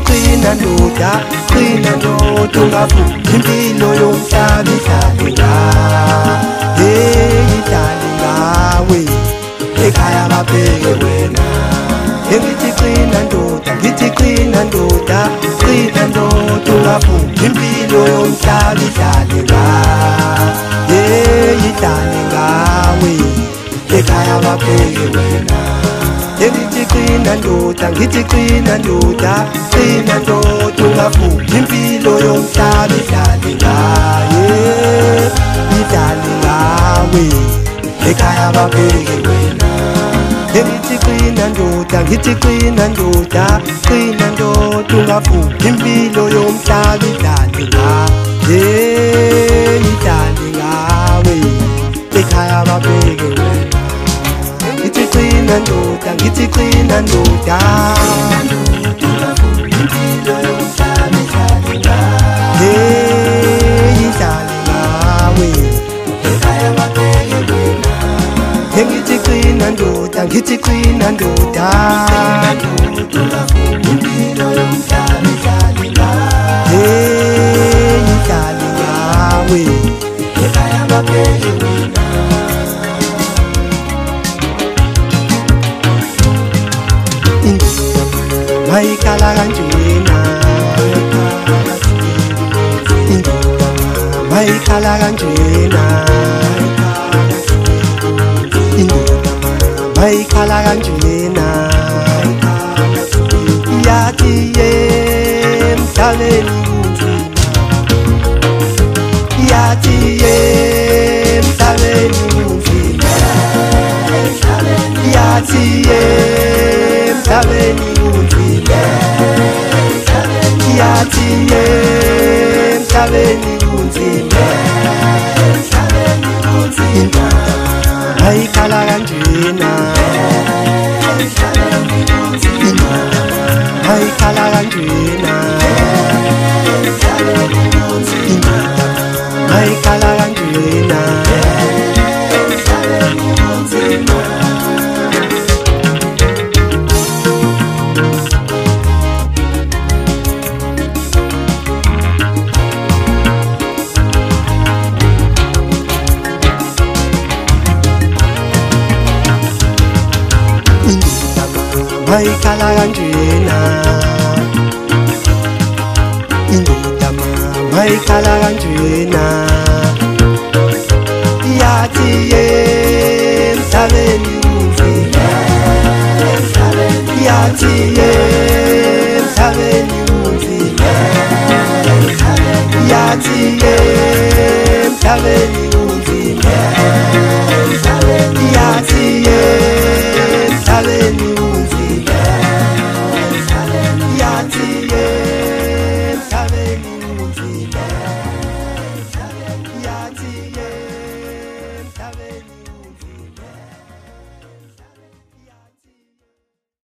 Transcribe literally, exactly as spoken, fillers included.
qina ndoda, qina ndoda ungavuki impilo yomhlaba idlale ngawe. Hey idlale ngawe, ekhaya babheke wena. Ngithi qina ndoda, ngithi qina ndoda, qina ndoda ungavuki impilo yomhlaba idlale ngawe. Hey idlale ngawe, ekhaya babheke wena. Ngithi qina ndoda, ngithi qina ndoda, qina ndoda ungavuki impilo yomhlaba idlale ngawe. Idlale ngawe, ekhaya babheke wena. Ngithi qina ndoda, ngithi qina ndoda, qina ndoda ungavuki impilo yomhlaba idlale ngawe. Idlale ngawe, ekhaya babheke wena. Ngithi qina ndoda, ngithi qina ndoda, impilo yomhlaba idlale ngawe. Hey idlale ngawe, ekhaya babheke wena. Ngithi qina ndoda, ngithi qina ndoda, impilo yomhlaba idlale ngawe. Hey idlale ngawe, ekhaya babheke wena. Mayikhala kanjena, indoda mayikhala kanjena, indoda mayikhala kanjena. Yathi ye emhlabeni kunzima, yathi ye emhlabeni kunzima, yathi ye emhlabeni kunzima, yathi ye emhlabeni kunzima. Indoda mayikhala kanjena, indoda mayikhala kanjena, indoda mayikhala kanjena. Mayikhala kanjena, indoda mayikhala kanjena. Yathi ye emhlabeni kunzima, yathi ye emhlabeni kunzima, yathi ye emhlabeni kunzima, yathi ye emhlabeni kunzima, yathi ye emhlabeni kunzima.